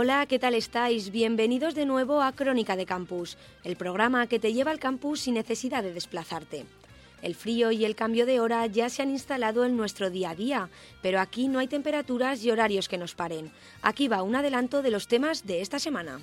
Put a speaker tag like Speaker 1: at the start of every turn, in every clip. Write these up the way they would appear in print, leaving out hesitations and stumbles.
Speaker 1: Hola, ¿qué tal estáis? Bienvenidos de nuevo a Crónica de Campus, el programa que te lleva al campus sin necesidad de desplazarte. El frío y el cambio de hora ya se han instalado en nuestro día a día, pero aquí no hay temperaturas y horarios que nos paren. Aquí va un adelanto de los temas de esta semana.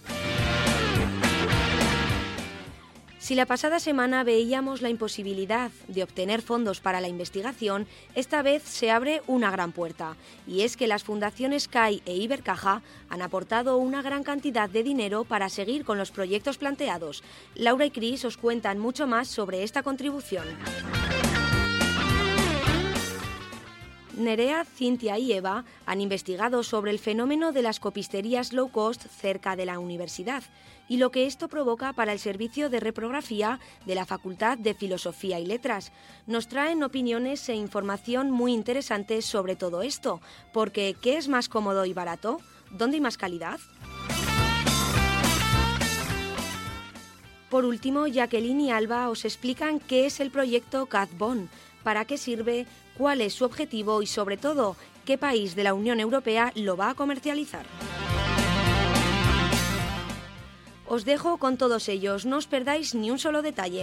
Speaker 1: Si la pasada semana veíamos la imposibilidad de obtener fondos para la investigación, esta vez se abre una gran puerta, y es que las fundaciones CAI e Ibercaja han aportado una gran cantidad de dinero para seguir con los proyectos planteados. Laura y Cris os cuentan mucho más sobre esta contribución. Nerea, Cintia y Eva han investigado sobre el fenómeno de las copisterías low cost cerca de la universidad y lo que esto provoca para el servicio de reprografía de la Facultad de Filosofía y Letras. Nos traen opiniones e información muy interesantes sobre todo esto, porque ¿qué es más cómodo y barato? ¿Dónde hay más calidad? Por último, Jacqueline y Alba os explican qué es el proyecto CADBON, para qué sirve, cuál es su objetivo y, sobre todo, qué país de la Unión Europea lo va a comercializar. Os dejo con todos ellos, no os perdáis ni un solo detalle.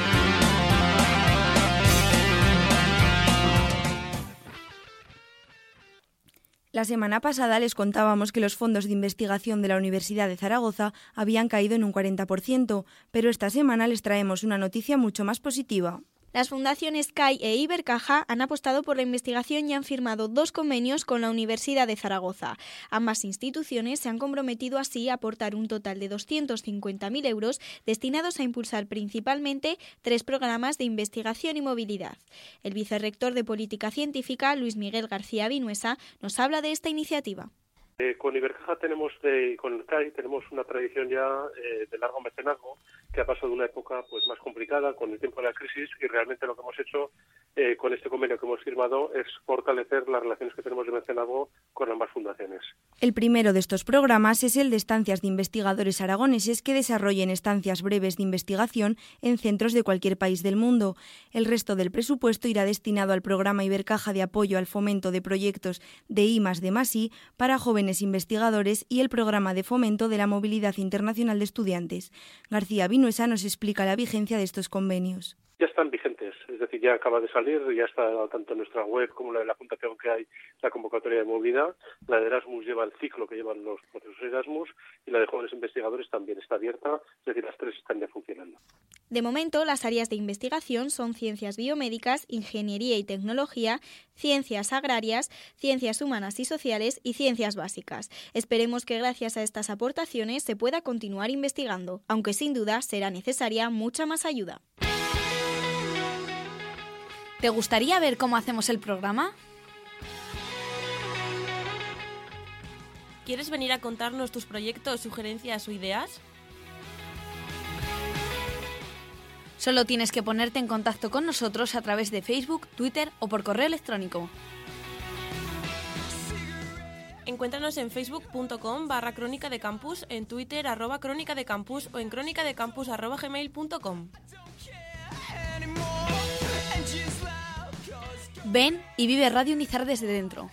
Speaker 1: La semana pasada les contábamos que los fondos de investigación de la Universidad de Zaragoza habían caído en un 40%, pero esta semana les traemos una noticia mucho más positiva.
Speaker 2: Las fundaciones CAI e Ibercaja han apostado por la investigación y han firmado 2 convenios con la Universidad de Zaragoza. Ambas instituciones se han comprometido así a aportar un total de 250.000 euros destinados a impulsar principalmente 3 programas de investigación y movilidad. El vicerrector de Política Científica, Luis Miguel García Vinuesa, nos habla de esta iniciativa.
Speaker 3: Con Ibercaja con el CAI tenemos una tradición ya de largo mecenazgo que ha pasado de una época pues más complicada con el tiempo de la crisis, y realmente lo que hemos hecho con este convenio que hemos firmado es fortalecer las relaciones que tenemos de mecenazgo con ambas fundaciones.
Speaker 1: El primero de estos programas es el de estancias de investigadores aragoneses que desarrollen estancias breves de investigación en centros de cualquier país del mundo. El resto del presupuesto irá destinado al programa Ibercaja de apoyo al fomento de proyectos de I+D+I para jóvenes investigadores y el programa de fomento de la movilidad internacional de estudiantes. García Vinuesa nos explica la vigencia de estos convenios.
Speaker 3: Ya están vigentes, es decir, ya acaba de salir, ya está tanto en nuestra web como la de la fundación que hay la convocatoria de movilidad. La de Erasmus lleva el ciclo que llevan los procesos Erasmus y la de jóvenes investigadores también está abierta, es decir, las 3 están ya funcionando.
Speaker 2: De momento, las áreas de investigación son ciencias biomédicas, ingeniería y tecnología, ciencias agrarias, ciencias humanas y sociales y ciencias básicas. Esperemos que gracias a estas aportaciones se pueda continuar investigando, aunque sin duda será necesaria mucha más ayuda.
Speaker 4: ¿Te gustaría ver cómo hacemos el programa?
Speaker 5: ¿Quieres venir a contarnos tus proyectos, sugerencias o ideas?
Speaker 4: Solo tienes que ponerte en contacto con nosotros a través de Facebook, Twitter o por correo electrónico.
Speaker 5: Encuéntranos en facebook.com/crónica de campus, en Twitter @crónica de campus o en cronicadecampus@gmail.com.
Speaker 4: Ven y vive Radio Nizar desde dentro.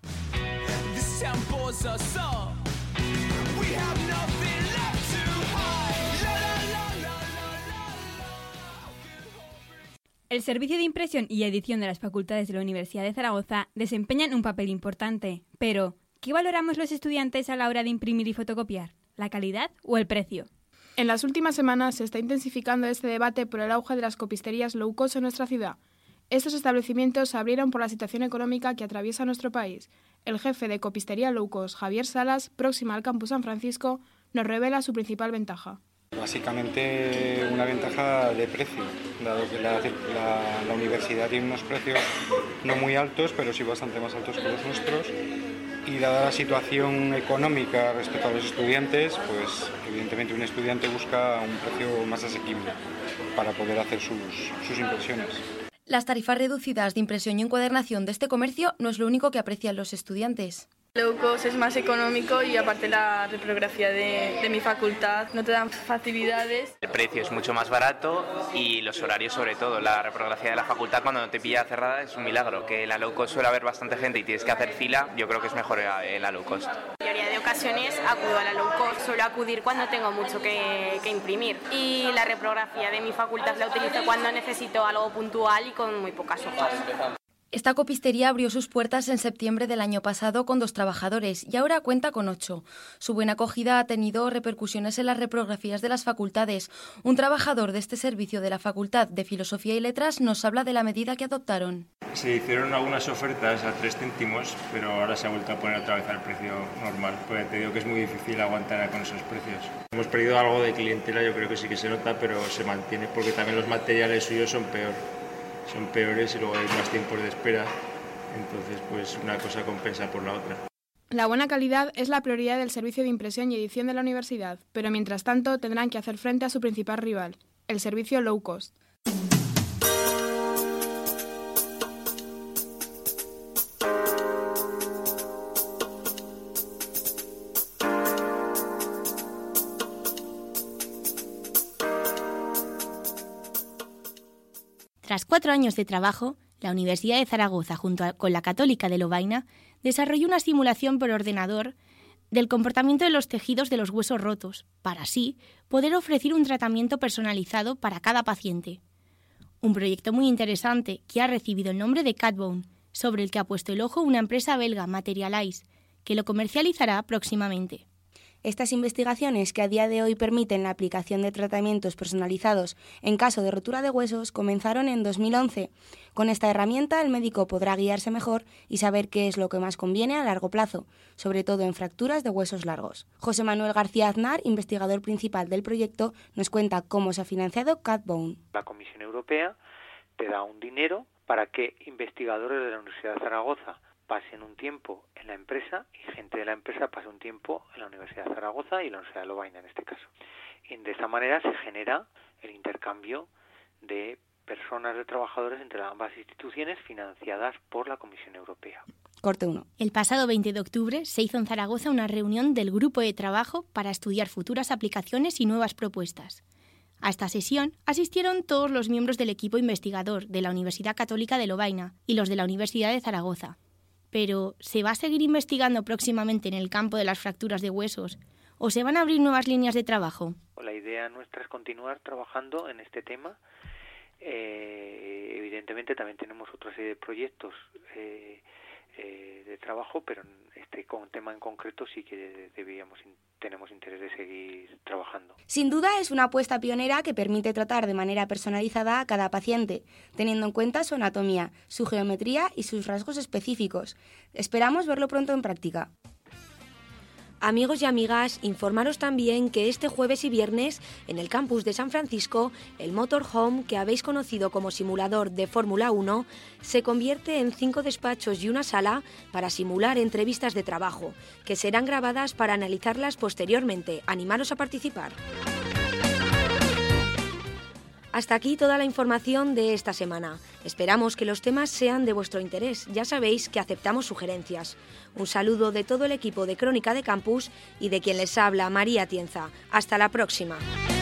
Speaker 6: El Servicio de Impresión y Edición de las Facultades de la Universidad de Zaragoza desempeñan un papel importante, pero ¿qué valoramos los estudiantes a la hora de imprimir y fotocopiar? ¿La calidad o el precio?
Speaker 7: En las últimas semanas se está intensificando este debate por el auge de las copisterías low cost en nuestra ciudad. Estos establecimientos se abrieron por la situación económica que atraviesa nuestro país. El jefe de copistería low cost, Javier Salas, próxima al Campus San Francisco, nos revela su principal ventaja.
Speaker 8: Básicamente una ventaja de precio, dado que la universidad tiene unos precios no muy altos, pero sí bastante más altos que los nuestros, y dada la situación económica respecto a los estudiantes, pues evidentemente un estudiante busca un precio más asequible para poder hacer sus impresiones.
Speaker 1: Las tarifas reducidas de impresión y encuadernación de este comercio no es lo único que aprecian los estudiantes.
Speaker 9: Low cost es más económico y aparte la reprografía de mi facultad no te dan facilidades.
Speaker 10: El precio es mucho más barato y los horarios sobre todo. La reprografía de la facultad cuando no te pilla cerrada es un milagro. Que en la low cost suele haber bastante gente y tienes que hacer fila, yo creo que es mejor la low cost.
Speaker 11: La mayoría de ocasiones acudo a la low cost. Suelo acudir cuando tengo mucho que imprimir. Y la reprografía de mi facultad la utilizo cuando necesito algo puntual y con muy pocas hojas.
Speaker 1: Esta copistería abrió sus puertas en septiembre del año pasado con 2 trabajadores y ahora cuenta con 8. Su buena acogida ha tenido repercusiones en las reprografías de las facultades. Un trabajador de este servicio de la Facultad de Filosofía y Letras nos habla de la medida que adoptaron.
Speaker 12: Se hicieron algunas ofertas a 3 céntimos, pero ahora se ha vuelto a poner otra vez al precio normal, porque te digo que es muy difícil aguantar con esos precios. Hemos perdido algo de clientela, yo creo que sí que se nota, pero se mantiene porque también los materiales suyos son peores y luego hay más tiempos de espera, entonces pues una cosa compensa por la otra.
Speaker 7: La buena calidad es la prioridad del servicio de impresión y edición de la universidad, pero mientras tanto tendrán que hacer frente a su principal rival, el servicio low cost.
Speaker 13: Tras 4 años de trabajo, la Universidad de Zaragoza, junto con la Católica de Lovaina, desarrolló una simulación por ordenador del comportamiento de los tejidos de los huesos rotos, para así poder ofrecer un tratamiento personalizado para cada paciente. Un proyecto muy interesante que ha recibido el nombre de CatBone, sobre el que ha puesto el ojo una empresa belga, Materialise, que lo comercializará próximamente.
Speaker 14: Estas investigaciones, que a día de hoy permiten la aplicación de tratamientos personalizados en caso de rotura de huesos, comenzaron en 2011. Con esta herramienta, el médico podrá guiarse mejor y saber qué es lo que más conviene a largo plazo, sobre todo en fracturas de huesos largos. José Manuel García Aznar, investigador principal del proyecto, nos cuenta cómo se ha financiado CatBone.
Speaker 15: La Comisión Europea te da un dinero para que investigadores de la Universidad de Zaragoza pasen un tiempo en la empresa y gente de la empresa pase un tiempo en la Universidad de Zaragoza y la Universidad de Lovaina en este caso. Y de esta manera se genera el intercambio de personas, de trabajadores entre ambas instituciones financiadas por la Comisión Europea.
Speaker 14: Corte 1.
Speaker 13: El pasado 20 de octubre se hizo en Zaragoza una reunión del grupo de trabajo para estudiar futuras aplicaciones y nuevas propuestas. A esta sesión asistieron todos los miembros del equipo investigador de la Universidad Católica de Lovaina y los de la Universidad de Zaragoza. Pero, ¿se va a seguir investigando próximamente en el campo de las fracturas de huesos? ¿O se van a abrir nuevas líneas de trabajo?
Speaker 15: La idea nuestra es continuar trabajando en este tema. Evidentemente también tenemos otra serie de proyectos de trabajo, pero este tema en concreto sí que tenemos interés de seguir trabajando.
Speaker 14: Sin duda es una apuesta pionera que permite tratar de manera personalizada a cada paciente, teniendo en cuenta su anatomía, su geometría y sus rasgos específicos. Esperamos verlo pronto en práctica.
Speaker 16: Amigos y amigas, informaros también que este jueves y viernes, en el campus de San Francisco, el Motorhome, que habéis conocido como simulador de Fórmula 1, se convierte en 5 despachos y una sala para simular entrevistas de trabajo, que serán grabadas para analizarlas posteriormente. Animaros a participar. Hasta aquí toda la información de esta semana. Esperamos que los temas sean de vuestro interés. Ya sabéis que aceptamos sugerencias. Un saludo de todo el equipo de Crónica de Campus y de quien les habla, María Tienza. Hasta la próxima.